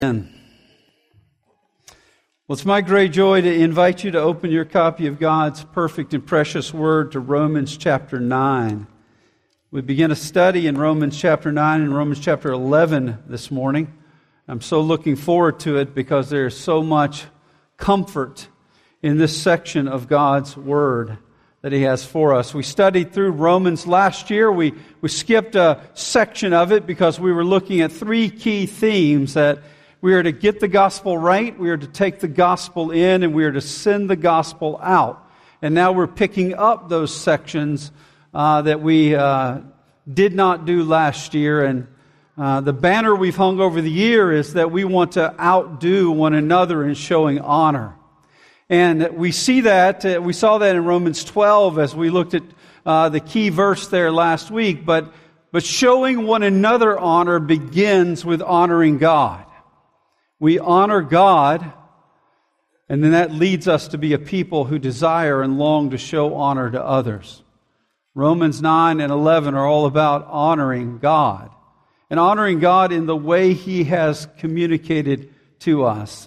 Amen. Well, it's my great joy to invite you to open your copy of God's perfect and precious Word to Romans chapter 9. We begin a study in Romans chapter 9 and Romans chapter 11 this morning. I'm so looking forward to it because there is so much comfort in this section of God's Word that He has for us. We studied through Romans last year. We skipped a section of it because we were looking at three key themes that we are to get the gospel right, we are to take the gospel in, and we are to send the gospel out. And now we're picking up those sections that we did not do last year. And the banner we've hung over the year is that we want to outdo one another in showing honor. And we see that, we saw that in Romans 12 as we looked at the key verse there last week. But showing one another honor begins with honoring God. We honor God, and then that leads us to be a people who desire and long to show honor to others. Romans 9 and 11 are all about honoring God, and honoring God in the way He has communicated to us.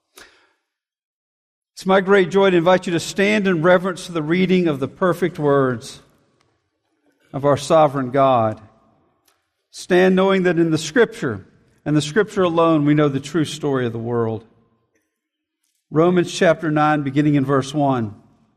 It's my great joy to invite you to stand in reverence to the reading of the perfect words of our sovereign God. Stand knowing that in the Scripture, and the Scripture alone, we know the true story of the world. Romans chapter 9, beginning in verse 1.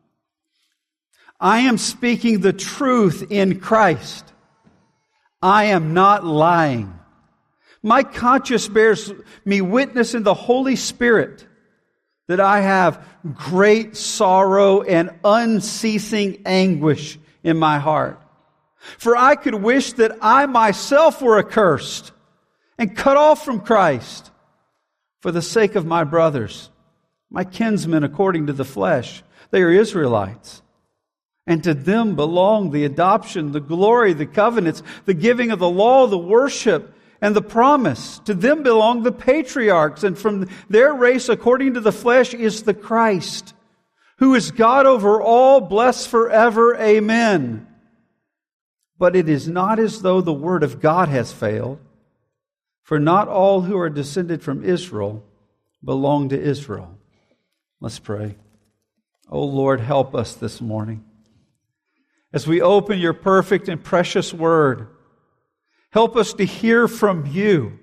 I am speaking the truth in Christ. I am not lying. My conscience bears me witness in the Holy Spirit that I have great sorrow and unceasing anguish in my heart. For I could wish that I myself were accursed and cut off from Christ for the sake of my brothers, my kinsmen according to the flesh. They are Israelites. And to them belong the adoption, the glory, the covenants, the giving of the law, the worship, and the promise. To them belong the patriarchs, and from their race according to the flesh is the Christ, who is God over all, blessed forever. Amen. But it is not as though the word of God has failed. For not all who are descended from Israel belong to Israel. Let's pray. Oh Lord, help us this morning. As we open your perfect and precious word, help us to hear from you.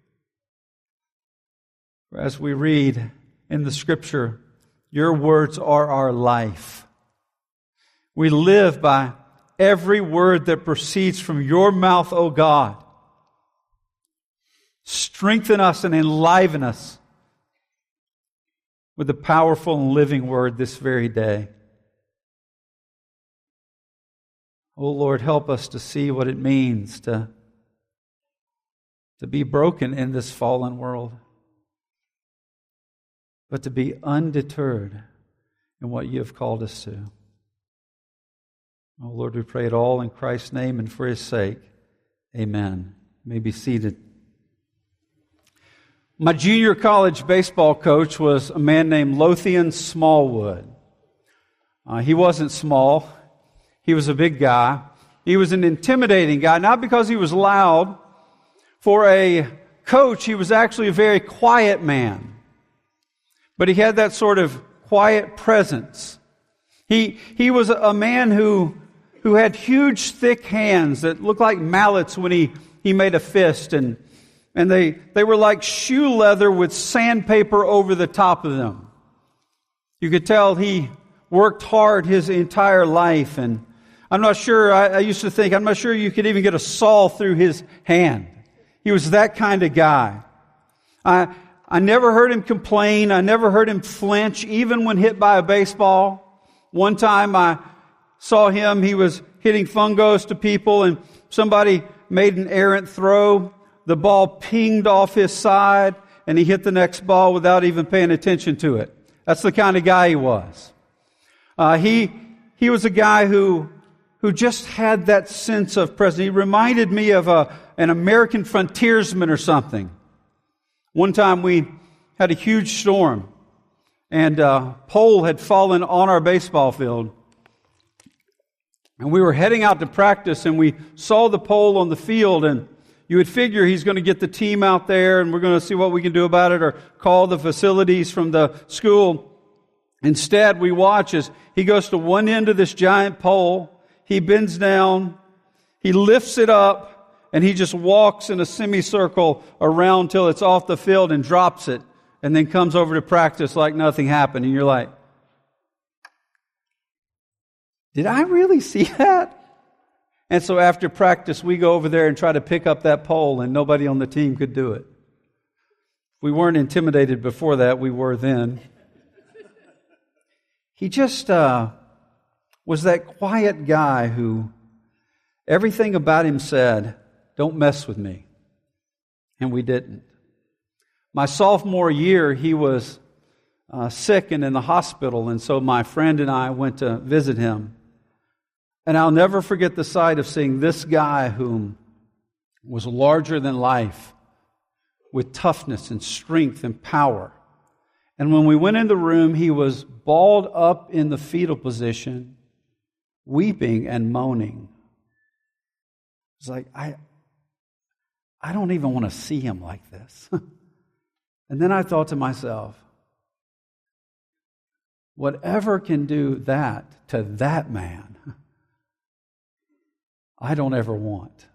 As we read in the Scripture, your words are our life. We live by every word that proceeds from your mouth, O God. Strengthen us and enliven us with the powerful and living word this very day. Oh Lord, help us to see what it means to be broken in this fallen world, but to be undeterred in what you have called us to. Oh Lord, we pray it all in Christ's name and for His sake. Amen. You may be seated. My junior college baseball coach was a man named Lothian Smallwood. He wasn't small. He was a big guy. He was an intimidating guy, not because he was loud. For a coach, he was actually a very quiet man. But he had that sort of quiet presence. He was a man who had huge, thick hands that looked like mallets when he made a fist, and they were like shoe leather with sandpaper over the top of them. You could tell he worked hard his entire life, and I'm not sure, I used to think, I'm not sure you could even get a saw through his hand. He was that kind of guy. I never heard him complain. I never heard him flinch, even when hit by a baseball. One time I saw him, he was hitting fungos to people, and somebody made an errant throw. The ball pinged off his side, and he hit the next ball without even paying attention to it. That's the kind of guy he was. He was a guy who just had that sense of presence. He reminded me of an American frontiersman or something. One time we had a huge storm, and a pole had fallen on our baseball field. And we were heading out to practice, and we saw the pole on the field, and You would figure he's going to get the team out there and we're going to see what we can do about it or call the facilities from the school. Instead, we watch as he goes to one end of this giant pole. He bends down, he lifts it up, and he just walks in a semicircle around till it's off the field and drops it, and then comes over to practice like nothing happened. And you're like, did I really see that? And so after practice, we go over there and try to pick up that pole, and nobody on the team could do it. We weren't intimidated before that, we were then. He just was that quiet guy who everything about him said, don't mess with me. And we didn't. My sophomore year, he was sick and in the hospital, and so my friend and I went to visit him. And I'll never forget the sight of seeing this guy whom was larger than life, with toughness and strength and power. And when we went in the room, he was balled up in the fetal position, weeping and moaning. It's like, I don't even want to see him like this. And then I thought to myself, whatever can do that to that man, I don't ever want.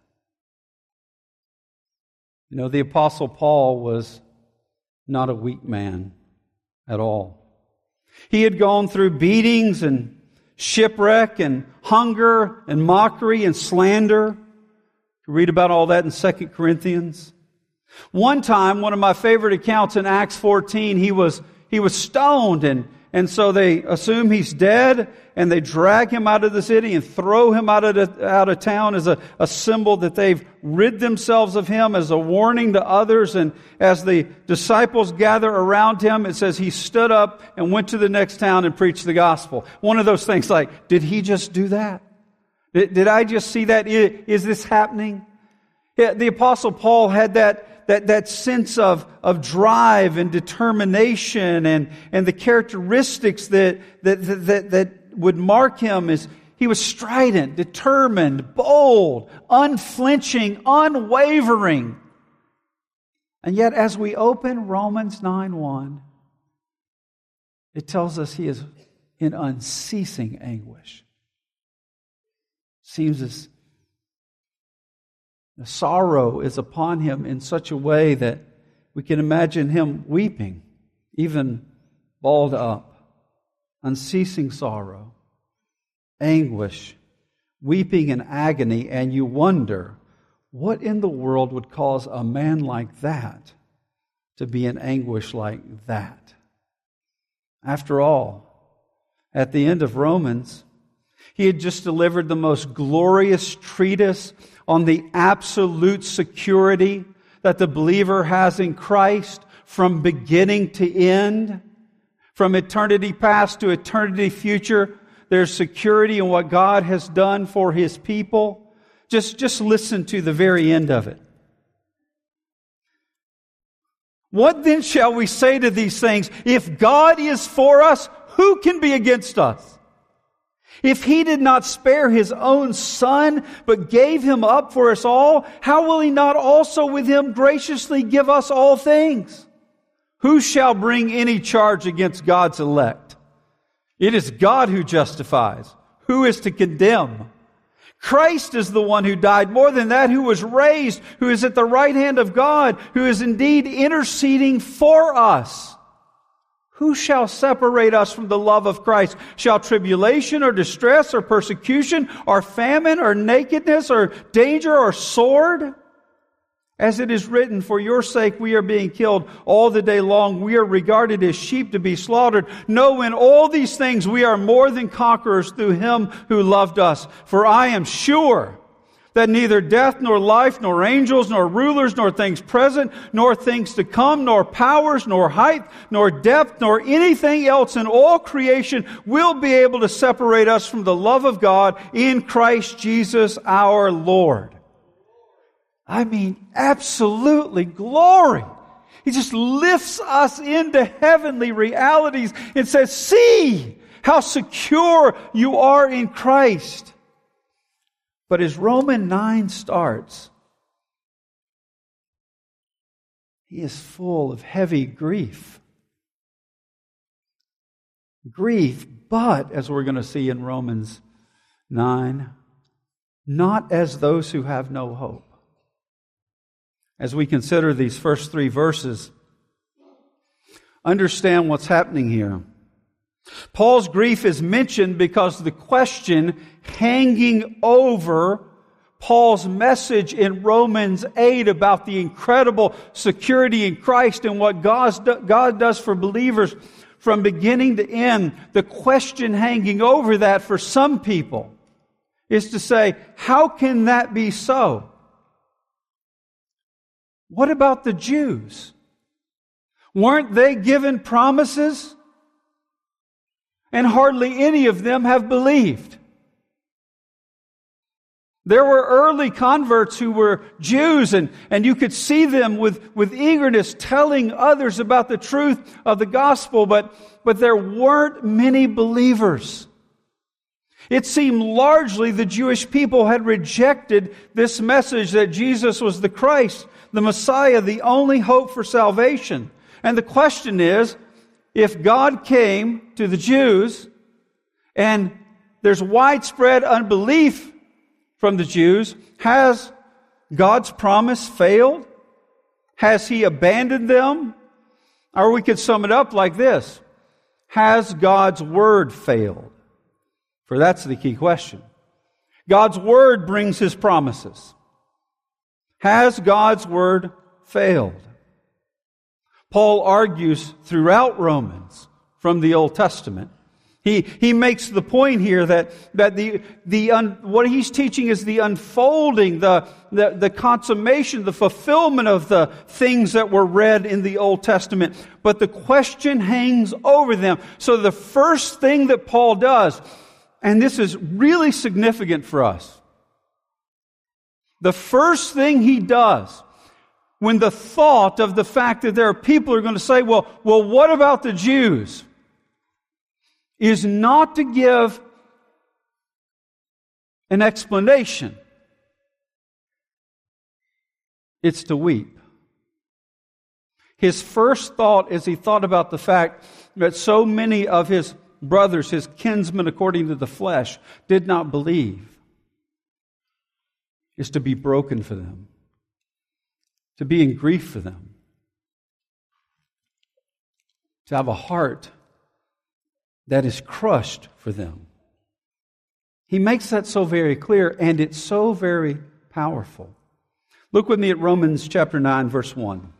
You know, the Apostle Paul was not a weak man at all. He had gone through beatings and shipwreck and hunger and mockery and slander. You read about all that in 2 Corinthians. One time, one of my favorite accounts in Acts 14, he was stoned and so they assume he's dead and they drag him out of the city and throw him out of town as a symbol that they've rid themselves of him, as a warning to others. And as the disciples gather around him, it says he stood up and went to the next town and preached the gospel. One of those things like, did he just do that? Did I just see that? Is this happening? Yeah, the Apostle Paul had that sense of drive and determination and the characteristics that would mark him as he was strident, determined, bold, unflinching, unwavering. And yet as we open Romans 9:1, it tells us he is in unceasing anguish. Seems as the sorrow is upon him in such a way that we can imagine him weeping, even balled up. Unceasing sorrow, anguish, weeping in agony, and you wonder, what in the world would cause a man like that to be in anguish like that? After all, at the end of Romans, he had just delivered the most glorious treatise on the absolute security that the believer has in Christ from beginning to end. From eternity past to eternity future, there's security in what God has done for His people. Just listen to the very end of it. What then shall we say to these things? If God is for us, who can be against us? If He did not spare His own Son, but gave Him up for us all, how will He not also with Him graciously give us all things? Who shall bring any charge against God's elect? It is God who justifies. Who is to condemn? Christ is the one who died. More than that, who was raised, who is at the right hand of God, who is indeed interceding for us. Who shall separate us from the love of Christ? Shall tribulation or distress or persecution or famine or nakedness or danger or sword? As it is written, for your sake we are being killed all the day long. We are regarded as sheep to be slaughtered. No, in all these things we are more than conquerors through Him who loved us. For I am sure that neither death, nor life, nor angels, nor rulers, nor things present, nor things to come, nor powers, nor height, nor depth, nor anything else in all creation will be able to separate us from the love of God in Christ Jesus our Lord. I mean, absolutely glory. He just lifts us into heavenly realities and says, see how secure you are in Christ. But as Romans 9 starts, he is full of heavy grief. Grief, but, as we're going to see in Romans 9, not as those who have no hope. As we consider these first 3 verses, understand what's happening here. Paul's grief is mentioned because the question hanging over Paul's message in Romans 8 about the incredible security in Christ and what God does for believers from beginning to end, the question hanging over that for some people is to say, how can that be so? What about the Jews? Weren't they given promises? And hardly any of them have believed. There were early converts who were Jews, and you could see them with eagerness telling others about the truth of the gospel, but there weren't many believers. It seemed largely the Jewish people had rejected this message that Jesus was the Christ, the Messiah, the only hope for salvation. And the question is, if God came to the Jews and there's widespread unbelief from the Jews, has God's promise failed? Has He abandoned them? Or we could sum it up like this: has God's Word failed? For that's the key question. God's Word brings His promises. Has God's Word failed? Paul argues throughout Romans from the Old Testament. He makes the point here that what he's teaching is the unfolding, the consummation, the fulfillment of the things that were read in the Old Testament. But the question hangs over them. So the first thing that Paul does, and this is really significant for us, the first thing he does when the thought of the fact that there are people who are going to say, well, what about the Jews? Is not to give an explanation. It's to weep. His first thought, as he thought about the fact that so many of his brothers, his kinsmen according to the flesh, did not believe, is to be broken for them, to be in grief for them, to have a heart that is crushed for them. He makes that so very clear, and it's so very powerful. Look with me at Romans chapter 9, verse 1.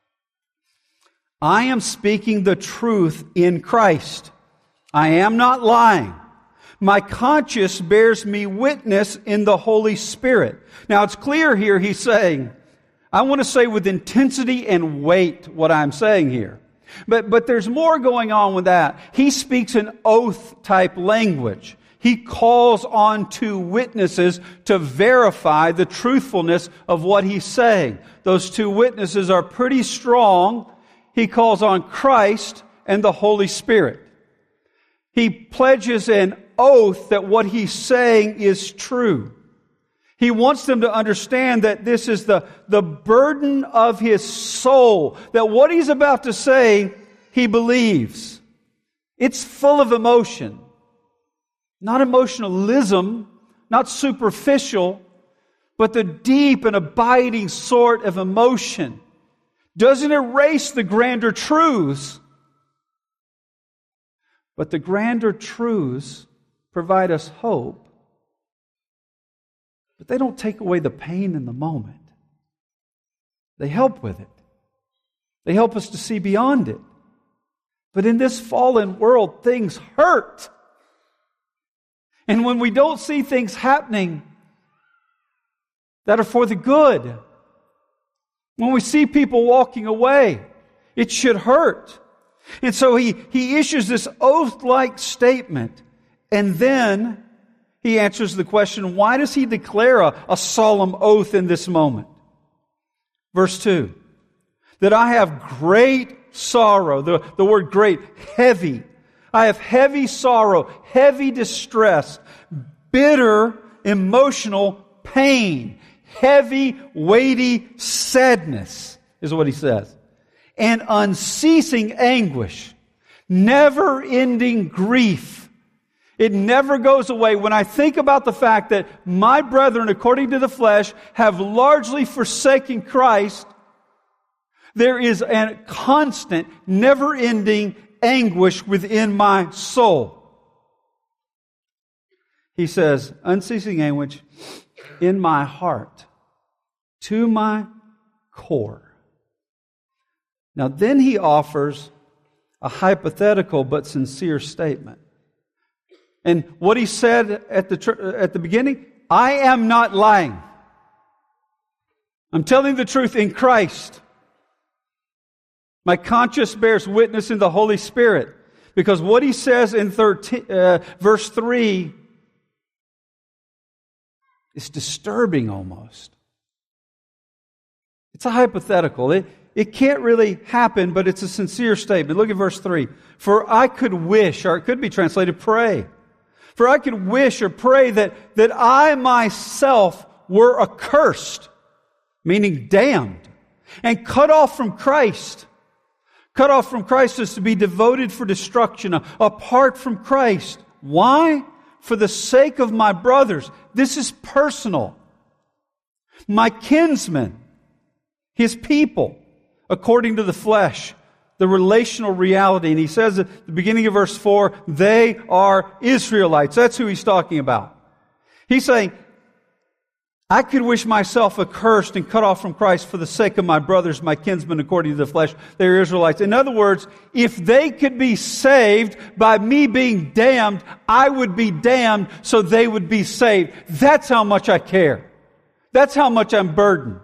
I am speaking the truth in Christ. I am not lying. My conscience bears me witness in the Holy Spirit. Now it's clear here he's saying, I want to say with intensity and weight what I'm saying here. But there's more going on with that. He speaks an oath-type language. He calls on 2 witnesses to verify the truthfulness of what he's saying. Those 2 witnesses are pretty strong. He calls on Christ and the Holy Spirit. He pledges an oath that what he's saying is true. He wants them to understand that this is the burden of his soul, that what he's about to say, he believes. It's full of emotion. Not emotionalism, not superficial, but the deep and abiding sort of emotion. Doesn't erase the grander truths, but the grander truths provide us hope. But they don't take away the pain in the moment. They help with it. They help us to see beyond it. But in this fallen world, things hurt. And when we don't see things happening that are for the good, when we see people walking away, it should hurt. And so he issues this oath-like statement, and then he answers the question, why does he declare a solemn oath in this moment? Verse 2, that I have great sorrow, the word great, heavy. I have heavy sorrow, heavy distress, bitter emotional pain, heavy, weighty sadness is what he says. and unceasing anguish, never-ending grief. It never goes away. When I think about the fact that my brethren, according to the flesh, have largely forsaken Christ, there is a constant, never-ending anguish within my soul. He says, unceasing anguish in my heart, to my core. Now then he offers a hypothetical but sincere statement. And what he said at the beginning, I am not lying. I'm telling the truth in Christ. My conscience bears witness in the Holy Spirit. Because what he says in verse 3 is disturbing almost. It's a hypothetical. It can't really happen, but it's a sincere statement. Look at verse 3. For I could wish, or it could be translated pray. For I could wish or pray that I myself were accursed, meaning damned, and cut off from Christ. Cut off from Christ is to be devoted for destruction, apart from Christ. Why? For the sake of my brothers. This is personal. My kinsmen, His people, according to the flesh, the relational reality. And he says at the beginning of verse 4, they are Israelites. That's who he's talking about. He's saying, I could wish myself accursed and cut off from Christ for the sake of my brothers, my kinsmen, according to the flesh. They're Israelites. In other words, if they could be saved by me being damned, I would be damned so they would be saved. That's how much I care. That's how much I'm burdened.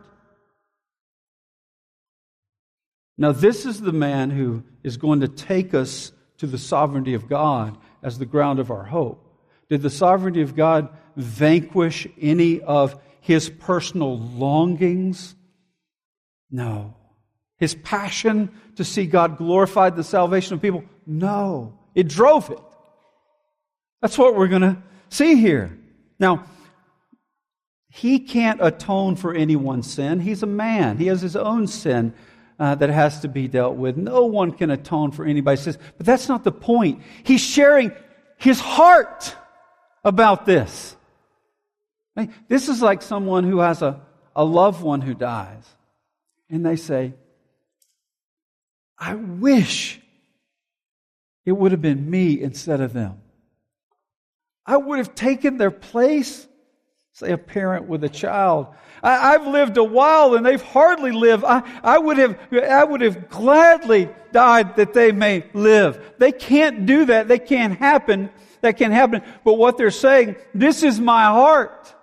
Now, this is the man who is going to take us to the sovereignty of God as the ground of our hope. Did the sovereignty of God vanquish any of His personal longings? No. His passion to see God glorified, the salvation of people? No. It drove it. That's what we're going to see here. Now, He can't atone for anyone's sin. He's a man. He has His own sin that has to be dealt with. No one can atone for anybody's sins. But that's not the point. He's sharing His heart about this. This is like someone who has a loved one who dies. And they say, I wish it would have been me instead of them. I would have taken their place. Say a parent with a child. I've lived a while and they've hardly lived. I would have gladly died that they may live. They can't do that. They can't happen. That can't happen. But what they're saying, this is my heart.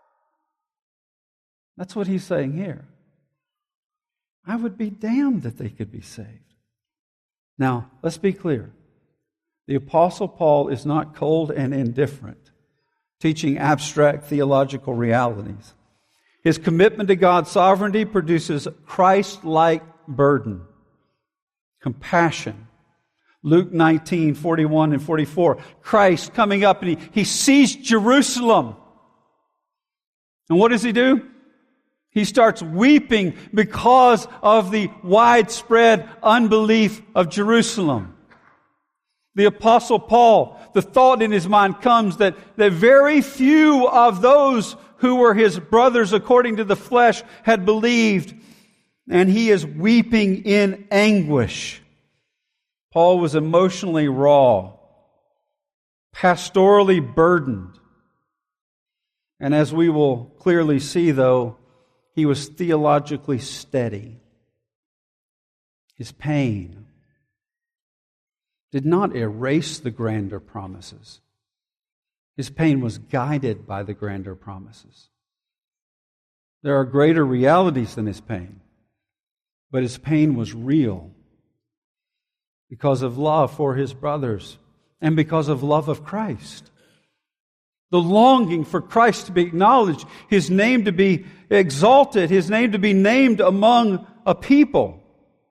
That's what he's saying here. I would be damned that they could be saved. Now, let's be clear. The Apostle Paul is not cold and indifferent, teaching abstract theological realities. His commitment to God's sovereignty produces Christ-like burden, compassion. Luke 19, 41 and 44. Christ coming up and he sees Jerusalem. And what does he do? He starts weeping because of the widespread unbelief of Jerusalem. The Apostle Paul, the thought in his mind comes that very few of those who were his brothers according to the flesh had believed, and he is weeping in anguish. Paul was emotionally raw, pastorally burdened, and as we will clearly see, though, he was theologically steady. His pain did not erase the grander promises. His pain was guided by the grander promises. There are greater realities than his pain, but his pain was real because of love for his brothers and because of love of Christ. The longing for Christ to be acknowledged, His name to be exalted, His name to be named among a people.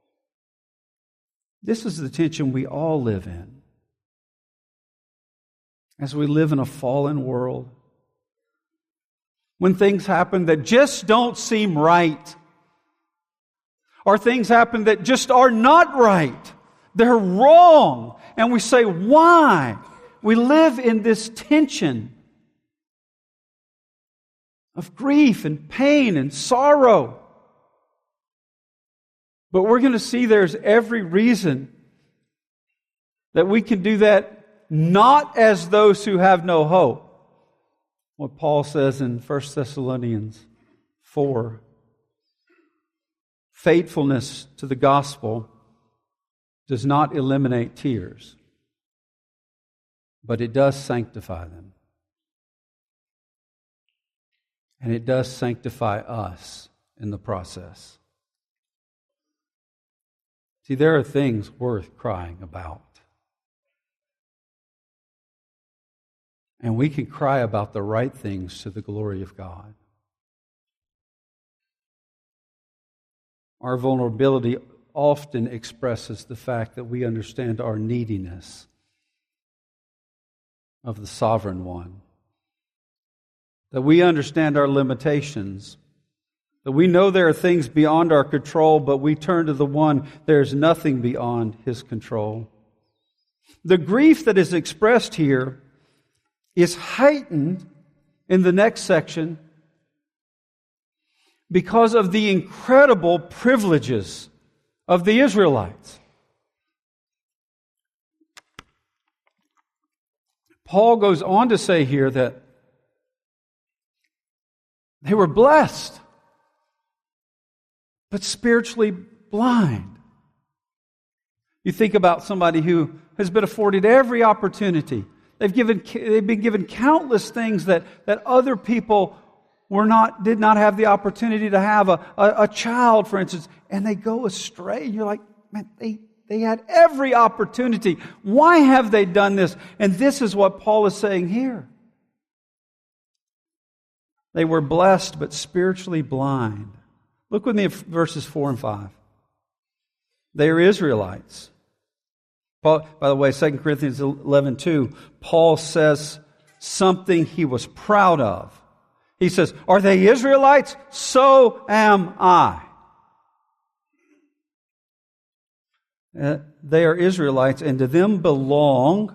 This is the tension we all live in. As we live in a fallen world, when things happen that just don't seem right, Or things happen that just are not right. They're wrong. And we say, why? We live in this tension of grief and pain and sorrow. But we're going to see there's every reason that we can do that not as those who have no hope. What Paul says in 1 Thessalonians 4. Faithfulness to the gospel does not eliminate tears, but it does sanctify them. And it does sanctify us in the process. See, there are things worth crying about. And we can cry about the right things to the glory of God. Our vulnerability often expresses the fact that we understand our neediness of the Sovereign One. That we understand our limitations. That we know there are things beyond our control, but we turn to the one, there's nothing beyond His control. The grief that is expressed here is heightened in the next section because of the incredible privileges of the Israelites. Paul goes on to say here that they were blessed, but spiritually blind. You think about somebody who has been afforded every opportunity. They've been given countless things that other people did not have the opportunity to have. A child, for instance, and they go astray. And you're like, man, they had every opportunity. Why have they done this? And this is what Paul is saying here. They were blessed, but spiritually blind. Look with me at verses 4 and 5. They are Israelites. Paul, by the way, 2 Corinthians 11:2, Paul says something he was proud of. He says, are they Israelites? So am I. They are Israelites, and to them belong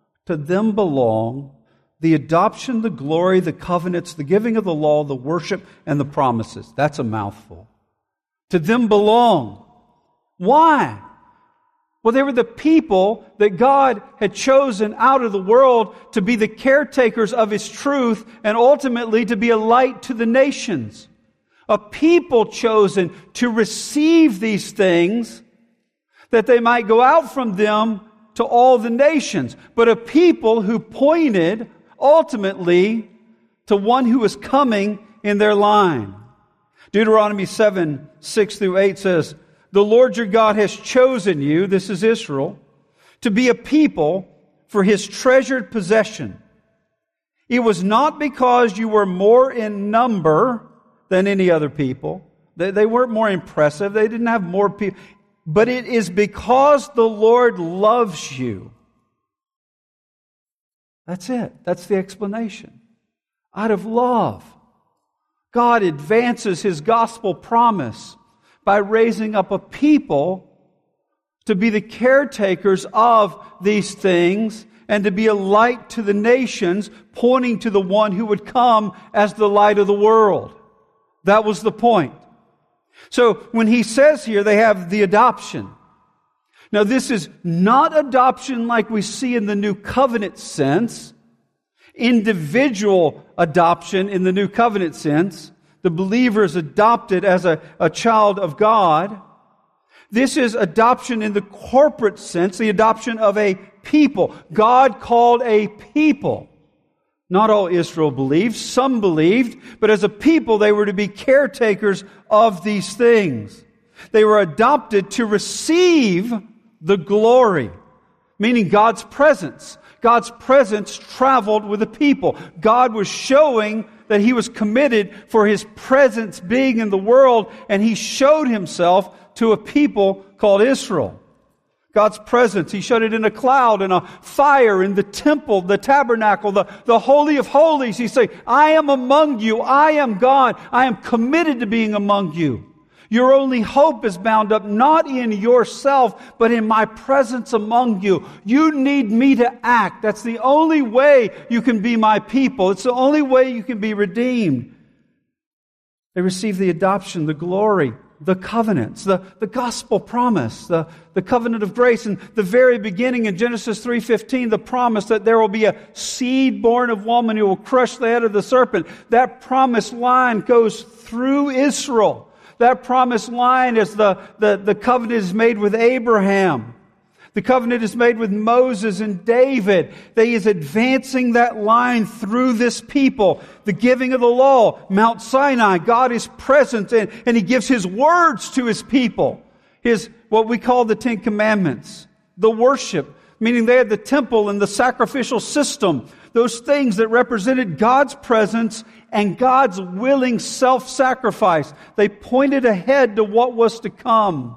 the adoption, the glory, the covenants, the giving of the law, the worship, and the promises. That's a mouthful. To them belong. Why? Well, they were the people that God had chosen out of the world to be the caretakers of His truth and ultimately to be a light to the nations. A people chosen to receive these things that they might go out from them to all the nations. But a people who pointed ultimately to one who was coming in their line. Deuteronomy 7:6-8 says, the Lord your God has chosen you, this is Israel, to be a people for His treasured possession. It was not because you were more in number than any other people. They weren't more impressive. They didn't have more people. But it is because the Lord loves you. That's it. That's the explanation. Out of love, God advances His gospel promise by raising up a people to be the caretakers of these things and to be a light to the nations, pointing to the one who would come as the light of the world. That was the point. So when he says here they have the adoption. Now this is not adoption like we see in the New Covenant sense, individual adoption in the New Covenant sense. The believer is adopted as a child of God. This is adoption in the corporate sense, the adoption of a people. God called a people. Not all Israel believed, some believed, but as a people they were to be caretakers of these things. They were adopted to receive the glory, meaning God's presence. God's presence traveled with the people. God was showing that He was committed for His presence being in the world, and He showed Himself to a people called Israel. God's presence, He showed it in a cloud, in a fire, in the temple, the tabernacle, the Holy of Holies. He said, I am among you. I am God. I am committed to being among you. Your only hope is bound up not in yourself, but in my presence among you. You need me to act. That's the only way you can be my people. It's the only way you can be redeemed. They receive the adoption, the glory, the covenants, the gospel promise, the covenant of grace. In the very beginning in Genesis 3:15, the promise that there will be a seed born of woman who will crush the head of the serpent. That promised line goes through Israel. That promised line is the covenant is made with Abraham. The covenant is made with Moses and David. He is advancing that line through this people. The giving of the law, Mount Sinai, God is present and He gives His words to His people. What we call the Ten Commandments. The worship, meaning they had the temple and the sacrificial system. Those things that represented God's presence and God's willing self-sacrifice. They pointed ahead to what was to come.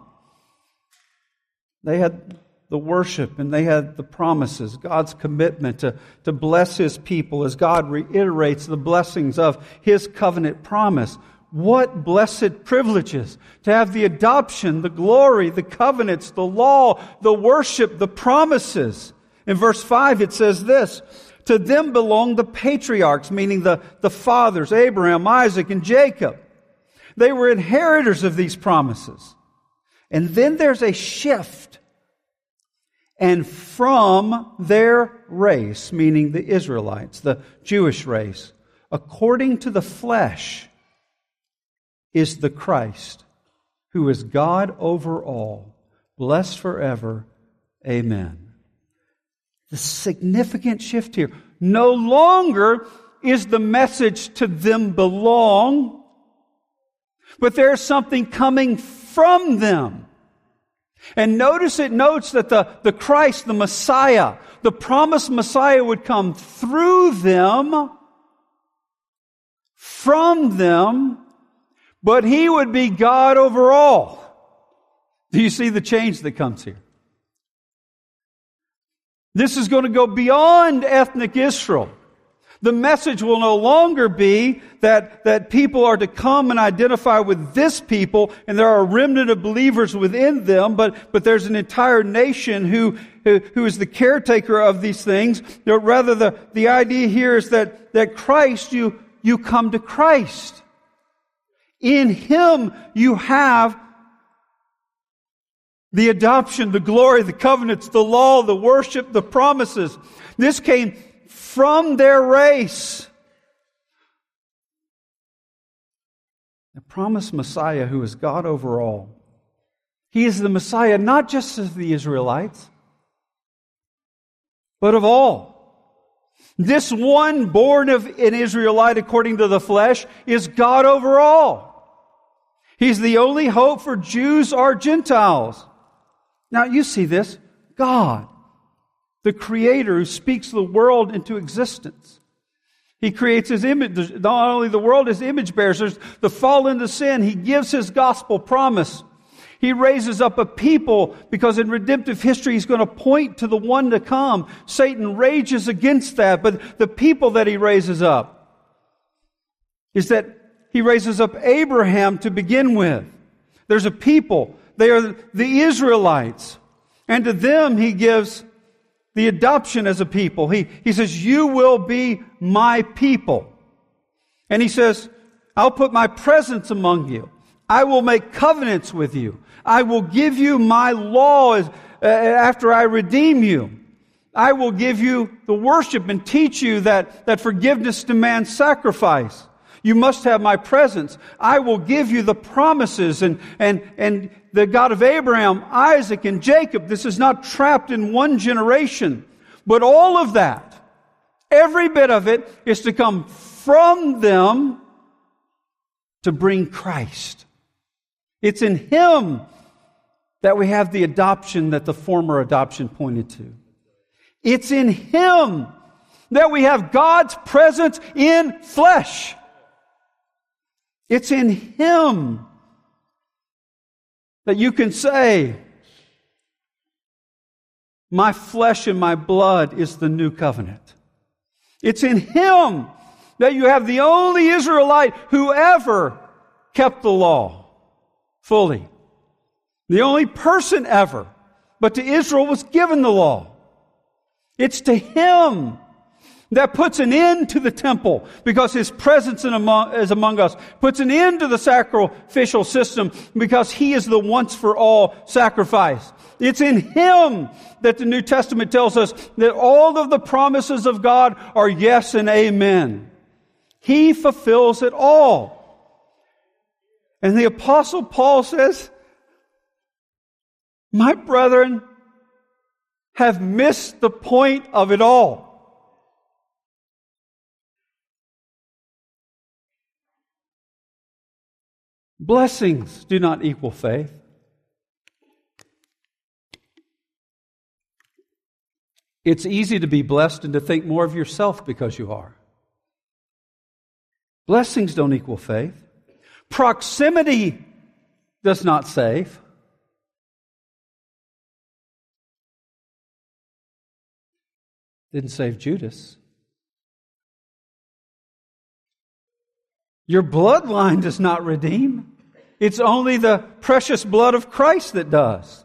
They had the worship, and they had the promises, God's commitment to bless His people as God reiterates the blessings of His covenant promise. What blessed privileges to have the adoption, the glory, the covenants, the law, the worship, the promises. In verse 5 it says this, to them belong the patriarchs, meaning the fathers, Abraham, Isaac, and Jacob. They were inheritors of these promises. And then there's a shift. And from their race, meaning the Israelites, the Jewish race, according to the flesh, is the Christ, who is God over all, blessed forever. Amen. The significant shift here. No longer is the message to them belong, but there's something coming from them. And notice it notes that the Christ, the Messiah, the promised Messiah would come through them, from them, but He would be God over all. Do you see the change that comes here? This is going to go beyond ethnic Israel. The message will no longer be that people are to come and identify with this people, and there are a remnant of believers within them, but there's an entire nation who is the caretaker of these things. Rather, the idea here is that Christ, you come to Christ. In Him you have the adoption, the glory, the covenants, the law, the worship, the promises. This came from their race. The promised Messiah who is God over all. He is the Messiah not just of the Israelites, but of all. This one born of an Israelite according to the flesh is God over all. He's the only hope for Jews or Gentiles. Now you see this. God, the Creator who speaks the world into existence. He creates His image, not only the world as image bearers, there's the fall into sin. He gives His gospel promise. He raises up a people because in redemptive history He's going to point to the one to come. Satan rages against that, but the people that He raises up is that He raises up Abraham to begin with. There's a people. They are the Israelites. And to them He gives the adoption as a people. He says, you will be my people. And He says, I'll put my presence among you. I will make covenants with you. I will give you my law after I redeem you. I will give you the worship and teach you that forgiveness demands sacrifice. You must have my presence. I will give you the promises and the God of Abraham, Isaac, and Jacob. This is not trapped in one generation. But all of that, every bit of it, is to come from them to bring Christ. It's in Him that we have the adoption that the former adoption pointed to. It's in Him that we have God's presence in flesh. It's in Him that you can say, my flesh and my blood is the new covenant. It's in Him that you have the only Israelite who ever kept the law fully. The only person ever, but to Israel was given the law. It's to Him that puts an end to the temple because His presence is among us, puts an end to the sacrificial system because He is the once for all sacrifice. It's in Him that the New Testament tells us that all of the promises of God are yes and amen. He fulfills it all. And the Apostle Paul says, my brethren have missed the point of it all. Blessings do not equal faith. It's easy to be blessed and to think more of yourself because you are. Blessings don't equal faith. Proximity does not save. Didn't save Judas. Your bloodline does not redeem. It's only the precious blood of Christ that does.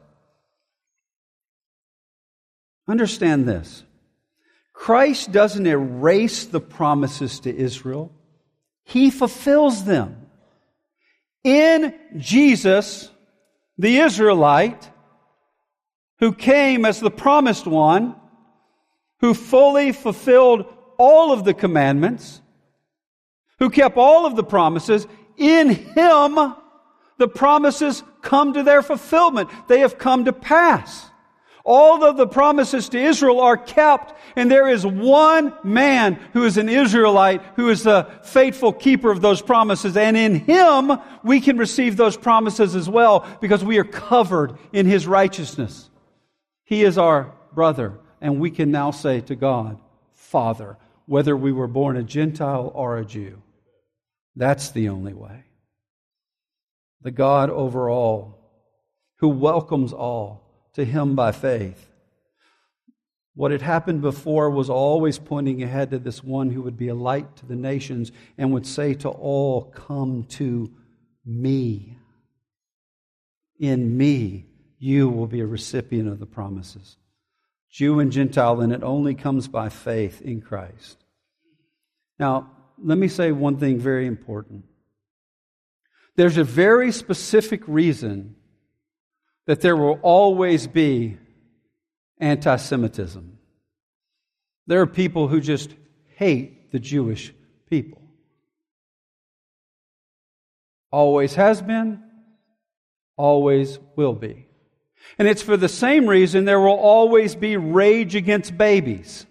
Understand this. Christ doesn't erase the promises to Israel. He fulfills them. In Jesus, the Israelite, who came as the promised one, who fully fulfilled all of the commandments, who kept all of the promises, in Him the promises come to their fulfillment. They have come to pass. All of the promises to Israel are kept, and there is one man who is an Israelite who is the faithful keeper of those promises. And in Him we can receive those promises as well because we are covered in His righteousness. He is our brother, and we can now say to God, Father, whether we were born a Gentile or a Jew. That's the only way. The God over all, who welcomes all to Him by faith. What had happened before was always pointing ahead to this one who would be a light to the nations and would say to all, come to me. In me, you will be a recipient of the promises. Jew and Gentile, and it only comes by faith in Christ. Now, let me say one thing very important. There's a very specific reason that there will always be anti-Semitism. There are people who just hate the Jewish people. Always has been, always will be. And it's for the same reason there will always be rage against babies.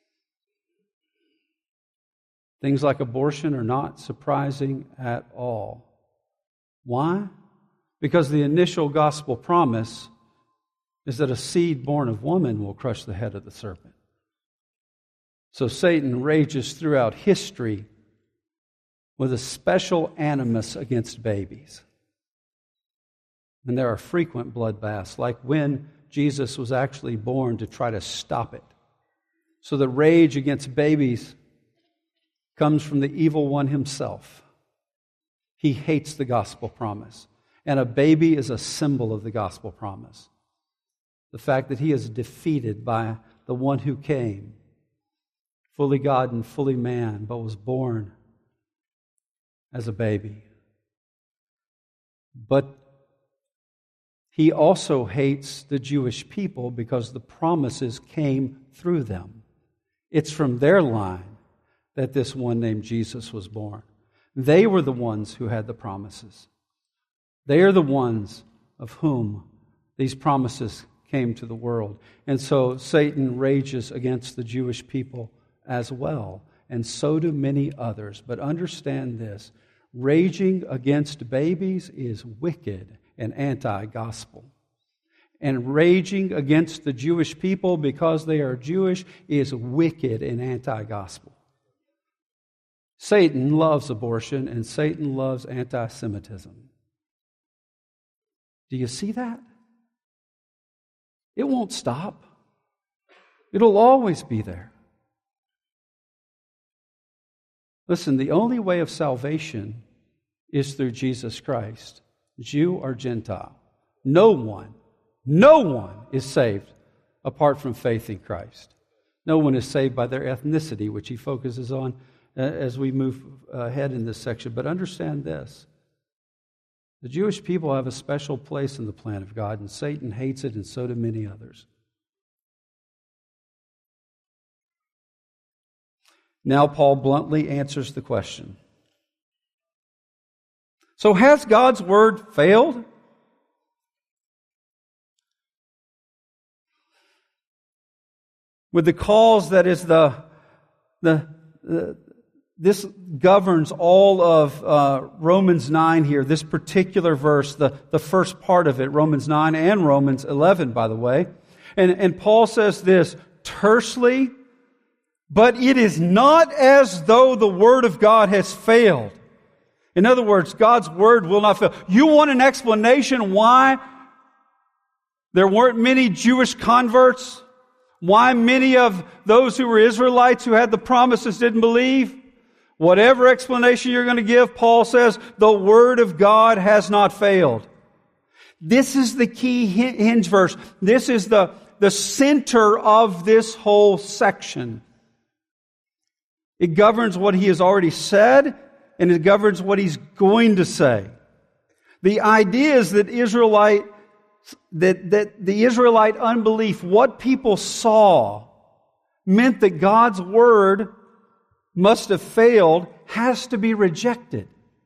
Things like abortion are not surprising at all. Why? Because the initial gospel promise is that a seed born of woman will crush the head of the serpent. So Satan rages throughout history with a special animus against babies. And there are frequent bloodbaths, like when Jesus was actually born to try to stop it. So the rage against babies comes from the evil one himself. He hates the gospel promise. And a baby is a symbol of the gospel promise. The fact that he is defeated by the one who came, fully God and fully man, but was born as a baby. But he also hates the Jewish people because the promises came through them. It's from their line that this one named Jesus was born. They were the ones who had the promises. They are the ones of whom these promises came to the world. And so Satan rages against the Jewish people as well, and so do many others. But understand this, raging against babies is wicked and anti-gospel. And raging against the Jewish people because they are Jewish is wicked and anti-gospel. Satan loves abortion and Satan loves anti-Semitism. Do you see that? It won't stop. It'll always be there. Listen, the only way of salvation is through Jesus Christ. Jew or Gentile. No one is saved apart from faith in Christ. No one is saved by their ethnicity, which he focuses on as we move ahead in this section. But understand this. The Jewish people have a special place in the plan of God, and Satan hates it, and so do many others. Now Paul bluntly answers the question. So has God's word failed? With the cause that is this governs all of Romans 9 here, this particular verse, the first part of it, Romans 9 and Romans 11, by the way. And Paul says this tersely, but it is not as though the word of God has failed. In other words, God's word will not fail. You want an explanation why there weren't many Jewish converts? Why many of those who were Israelites who had the promises didn't believe? Whatever explanation you're going to give, Paul says, the Word of God has not failed. This is the key hinge verse. This is the center of this whole section. It governs what he has already said, and it governs what he's going to say. The idea is that the Israelite unbelief, what people saw, meant that God's word must have failed, has to be rejected.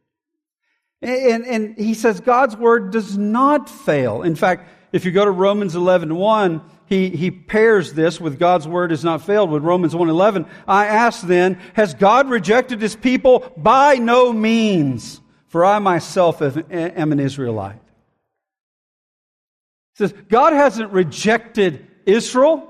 And he says God's word does not fail. In fact, if you go to Romans 11:1, he pairs this with God's word has not failed with Romans 1:11. I ask then, has God rejected his people? By no means, for I myself am an Israelite. He says, God hasn't rejected Israel.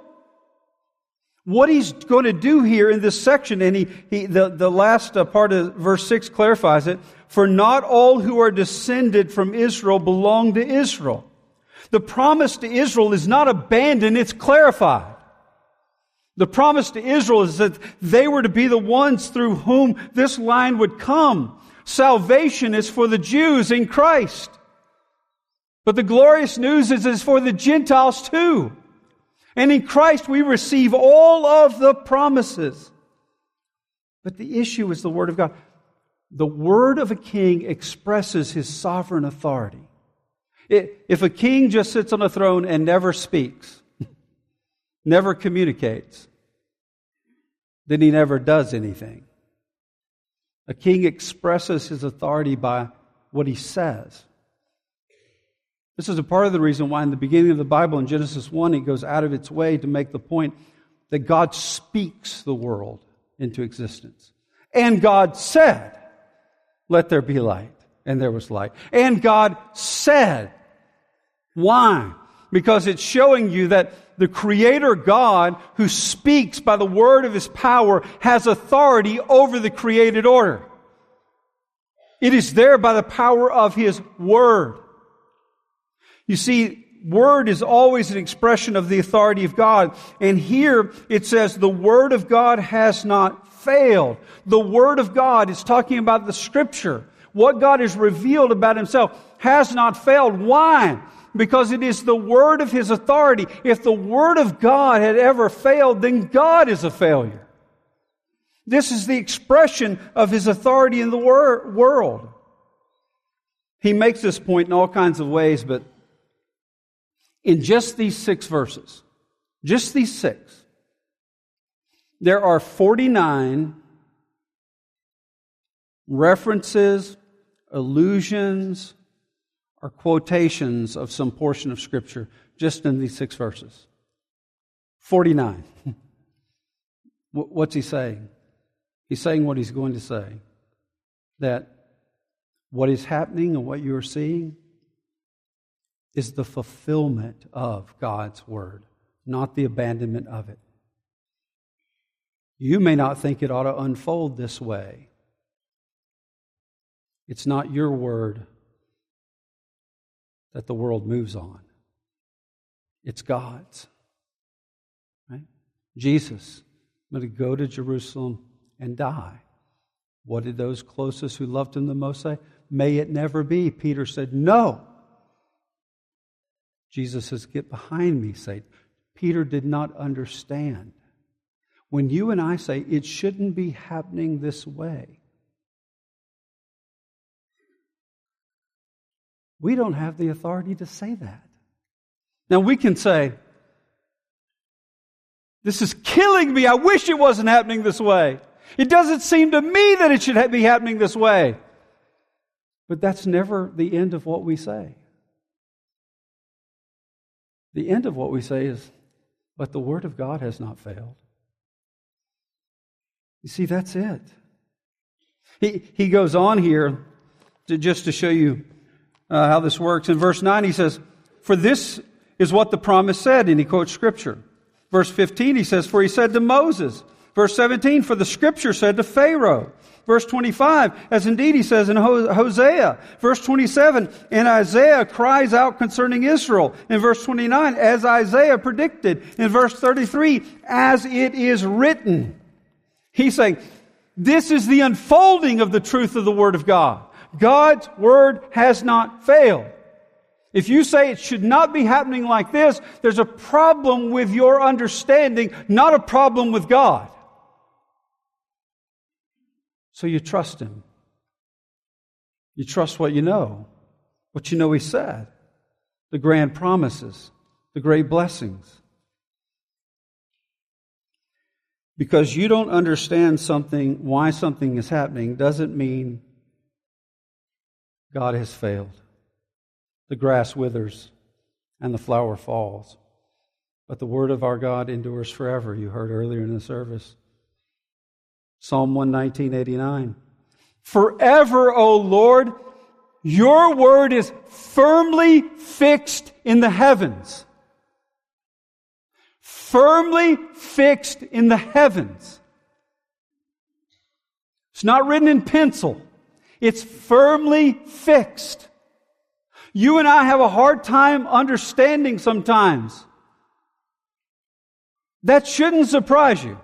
What he's going to do here in this section, and the last part of verse 6 clarifies it, for not all who are descended from Israel belong to Israel. The promise to Israel is not abandoned, it's clarified. The promise to Israel is that they were to be the ones through whom this line would come. Salvation is for the Jews in Christ. But the glorious news is it's for the Gentiles too. And in Christ we receive all of the promises. But the issue is the Word of God. The word of a king expresses his sovereign authority. If a king just sits on a throne and never speaks, never communicates, then he never does anything. A king expresses his authority by what he says. This is a part of the reason why in the beginning of the Bible, in Genesis 1, it goes out of its way to make the point that God speaks the world into existence. And God said, let there be light. And there was light. And God said. Why? Because it's showing you that the Creator God, who speaks by the word of His power, has authority over the created order. It is there by the power of His Word. You see, Word is always an expression of the authority of God. And here it says the Word of God has not failed. The Word of God is talking about the Scripture. What God has revealed about Himself has not failed. Why? Because it is the word of His authority. If the Word of God had ever failed, then God is a failure. This is the expression of His authority in the world. He makes this point in all kinds of ways, but in just these 6 verses, just these 6, there are 49 references, allusions, or quotations of some portion of Scripture just in these 6 verses. 49. What's he saying? He's saying what he's going to say. That what is happening and what you are seeing is the fulfillment of God's Word, not the abandonment of it. You may not think it ought to unfold this way. It's not your word that the world moves on. It's God's. Right? Jesus, I'm going to go to Jerusalem and die. What did those closest who loved Him the most say? may it never be. Peter said, no. Jesus says, get behind me, Satan. Peter did not understand. When you and I say it shouldn't be happening this way, we don't have the authority to say that. Now we can say, this is killing me. I wish it wasn't happening this way. It doesn't seem to me that it should be happening this way. But that's never the end of what we say. The end of what we say is, but the Word of God has not failed. You see, that's it. He goes on here just to show you how this works. In verse 9 he says, for this is what the promise said, and he quotes Scripture. Verse 15 he says, for he said to Moses. Verse 17, for the Scripture said to Pharaoh. Verse 25, as indeed he says in Hosea. Verse 27, and Isaiah cries out concerning Israel. In verse 29, as Isaiah predicted. In verse 33, as it is written. He's saying, this is the unfolding of the truth of the Word of God. God's Word has not failed. If you say it should not be happening like this, there's a problem with your understanding, not a problem with God. So you trust Him. You trust what you know He said, the grand promises, the great blessings. Because you don't understand something, why something is happening, doesn't mean God has failed. The grass withers and the flower falls, but the word of our God endures forever. You heard earlier in the service. Psalm 119:89. Forever, O Lord, your word is firmly fixed in the heavens. Firmly fixed in the heavens. It's not written in pencil. It's firmly fixed. You and I have a hard time understanding sometimes. That shouldn't surprise you.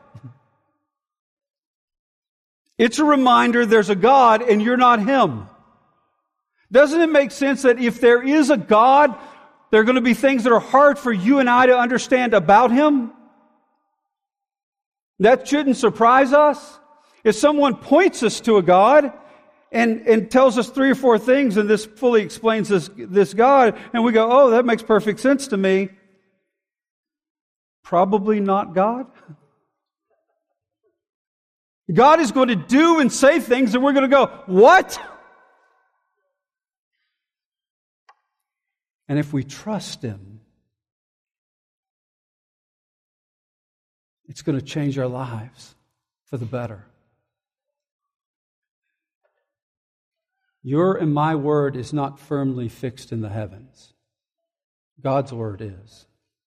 It's a reminder there's a God and you're not Him. Doesn't it make sense that if there is a God, there are going to be things that are hard for you and I to understand about Him? That shouldn't surprise us. If someone points us to a God and tells us 3 or 4 things, and this fully explains this God, and we go, oh, that makes perfect sense to me. Probably not God. God is going to do and say things, and we're going to go, what? And if we trust Him, it's going to change our lives for the better. Your and my word is not firmly fixed in the heavens. God's word is.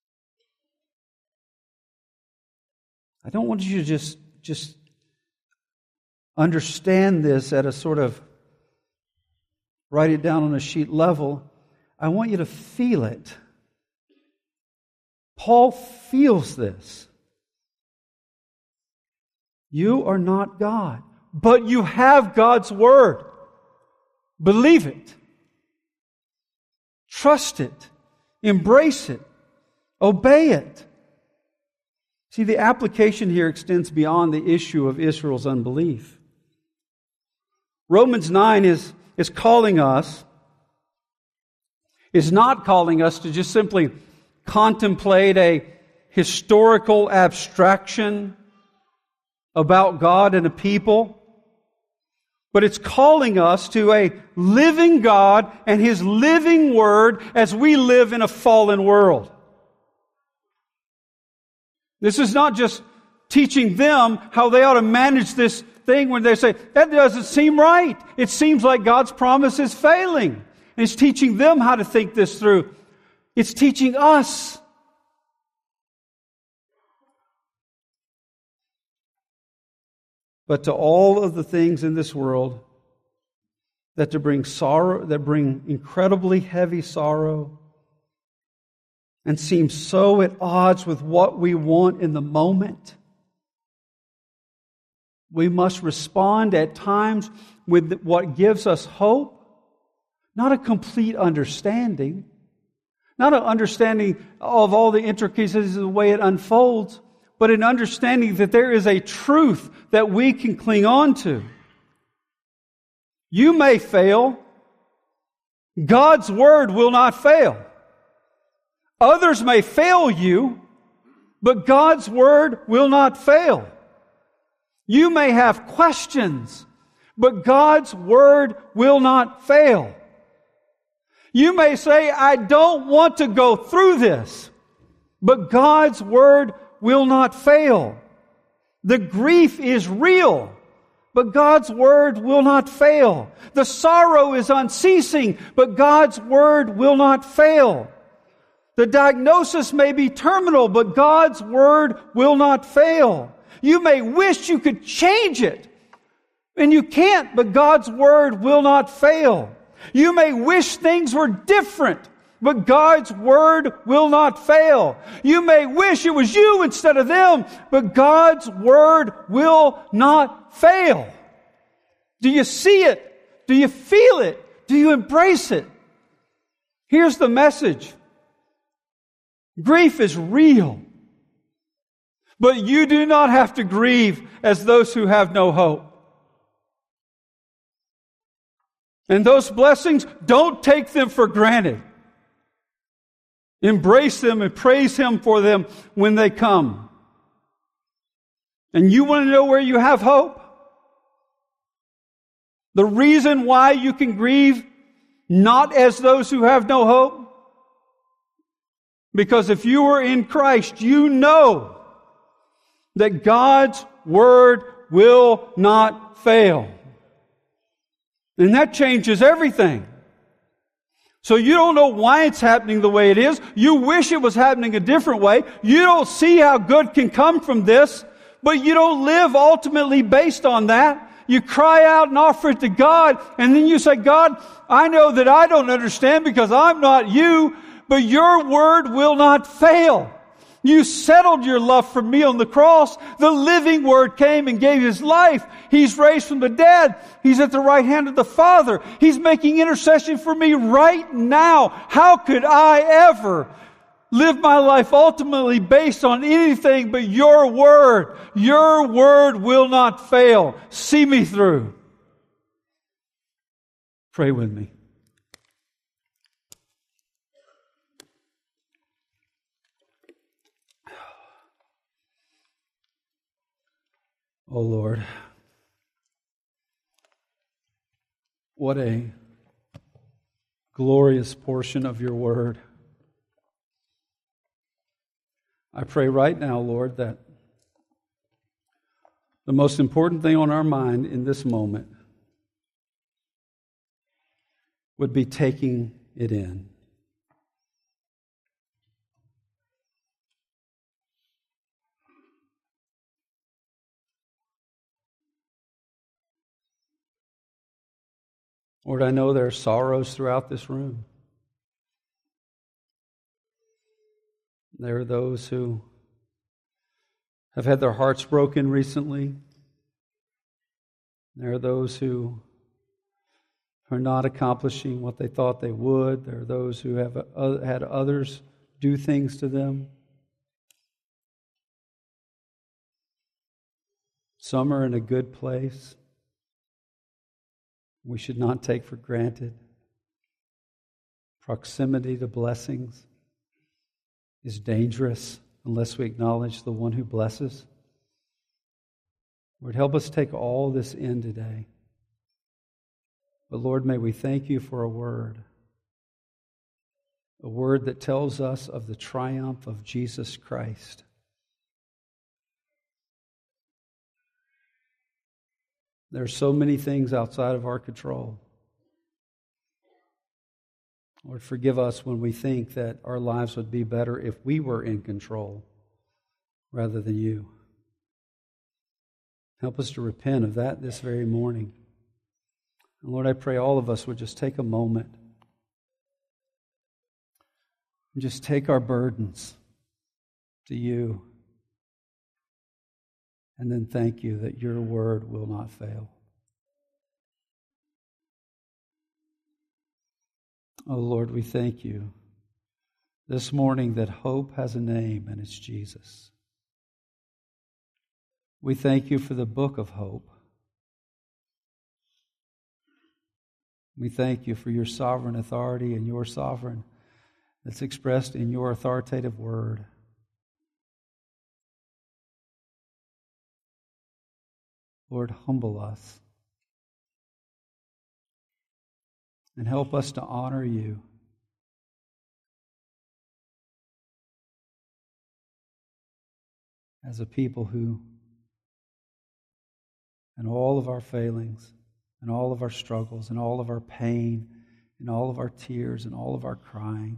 I don't want you to just understand this at a sort of write it down on a sheet level. I want you to feel it. Paul feels this. You are not God, but you have God's word. Believe it. Trust it. Embrace it. Obey it. See, the application here extends beyond the issue of Israel's unbelief. Romans 9 is calling us, is not calling us to just simply contemplate a historical abstraction about God and a people, but it's calling us to a living God and His living Word as we live in a fallen world. This is not just teaching them how they ought to manage this thing when they say, that doesn't seem right. It seems like God's promise is failing. And it's teaching them how to think this through. It's teaching us. But to all of the things in this world that bring incredibly heavy sorrow and seem so at odds with what we want in the moment, we must respond at times with what gives us hope Not a complete understanding. Not an understanding of all the intricacies of the way it unfolds, but an understanding that there is a truth that we can cling on to. You may fail. God's Word will not fail. Others may fail you, but God's Word will not fail. You may have questions, but God's Word will not fail. You may say, I don't want to go through this, but God's Word will not fail. The grief is real, but God's Word will not fail. The sorrow is unceasing, but God's Word will not fail. The diagnosis may be terminal, but God's Word will not fail. You may wish you could change it, and you can't, but God's Word will not fail. You may wish things were different, but God's Word will not fail. You may wish it was you instead of them, but God's Word will not fail. Do you see it? Do you feel it? Do you embrace it? Here's the message. Grief is real, but you do not have to grieve as those who have no hope. And those blessings, don't take them for granted. Embrace them and praise Him for them when they come. And you want to know where you have hope? The reason why you can grieve not as those who have no hope? Because if you are in Christ, you know that God's Word will not fail. And that changes everything. So you don't know why it's happening the way it is. You wish it was happening a different way. You don't see how good can come from this, but you don't live ultimately based on that. You cry out and offer it to God, and then you say, God, I know that I don't understand because I'm not you, but your Word will not fail. You settled your love for me on the cross. The living Word came and gave His life. He's raised from the dead. He's at the right hand of the Father. He's making intercession for me right now. How could I ever live my life ultimately based on anything but your Word? Your Word will not fail. See me through. Pray with me. Oh Lord, what a glorious portion of your Word. I pray right now, Lord, that the most important thing on our mind in this moment would be taking it in. Lord, I know there are sorrows throughout this room. There are those who have had their hearts broken recently. There are those who are not accomplishing what they thought they would. There are those who have had others do things to them. Some are in a good place. We should not take for granted. Proximity to blessings is dangerous unless we acknowledge the one who blesses. Lord, help us take all this in today. But Lord, may we thank you for a word that tells us of the triumph of Jesus Christ. There are so many things outside of our control. Lord, forgive us when we think that our lives would be better if we were in control rather than you. Help us to repent of that this very morning. And Lord, I pray all of us would just take a moment and just take our burdens to you. And then thank you that your word will not fail. Oh Lord, we thank you this morning that hope has a name, and it's Jesus. We thank you for the book of hope. We thank you for your sovereign authority and your sovereign that's expressed in your authoritative word. Lord, humble us and help us to honor you. As a people who, in all of our failings, and all of our struggles, and all of our pain, and all of our tears, and all of our crying,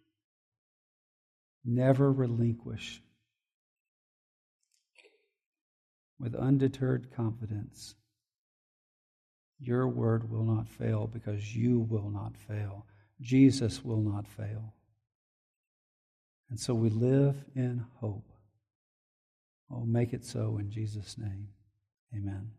never relinquish with undeterred confidence. Your word will not fail because you will not fail. Jesus will not fail. And so we live in hope. Oh, make it so in Jesus' name. Amen.